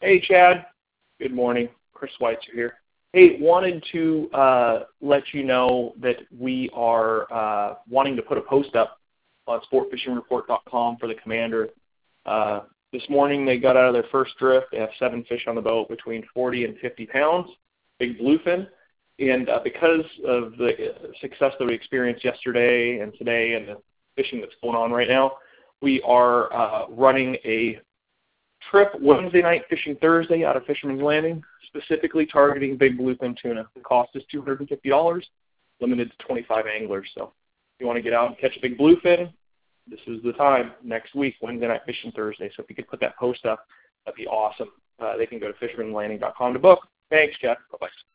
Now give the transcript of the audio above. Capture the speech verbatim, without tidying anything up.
Hey, Chad. Good morning. Chris Schweitzer here. Hey, wanted to uh, let you know that we are uh, wanting to put a post up on sport fishing report dot com for the Commander. Uh, this morning they got out of their first drift. They have seven fish on the boat between forty and fifty pounds, big bluefin. And uh, because of the success that we experienced yesterday and today and the fishing that's going on right now, we are uh, running a trip Wednesday night, fishing Thursday out of Fisherman's Landing, specifically targeting big bluefin tuna. The cost is two hundred fifty dollars, limited to twenty-five anglers. So if you want to get out and catch a big bluefin, this is the time next week, Wednesday night, fishing Thursday. So if you could put that post up, that'd be awesome. Uh, they can go to fisherman landing dot com to book. Thanks, Jeff. Bye-bye.